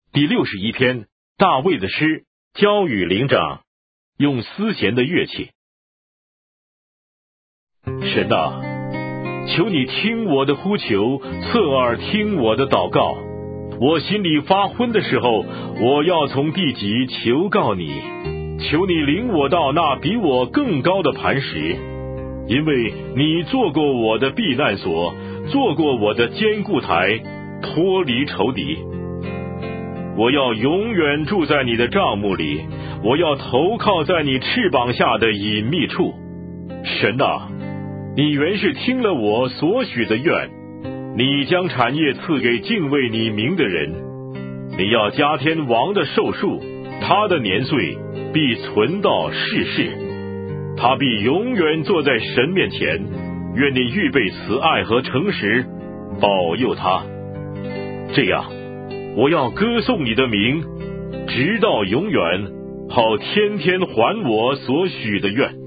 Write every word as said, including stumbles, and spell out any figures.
第六十一篇，大卫的诗，交与灵长，用丝弦的乐器。神啊，求你听我的呼求，侧耳听我的祷告。我心里发昏的时候，我要从地极求告你，求你领我到那比我更高的磐石，因为你做过我的避难所，做过我的坚固台，脱离仇敌。我要永远住在你的帐幕里，我要投靠在你翅膀下的隐秘处。神啊，你原是听了我所许的愿，你将产业赐给敬畏你名的人。你要加添王的寿数，他的年岁必存到世世，他必永远坐在神面前。愿你预备慈爱和诚实，保佑他。这样，我要歌颂你的名，直到永远，好天天还我所许的愿。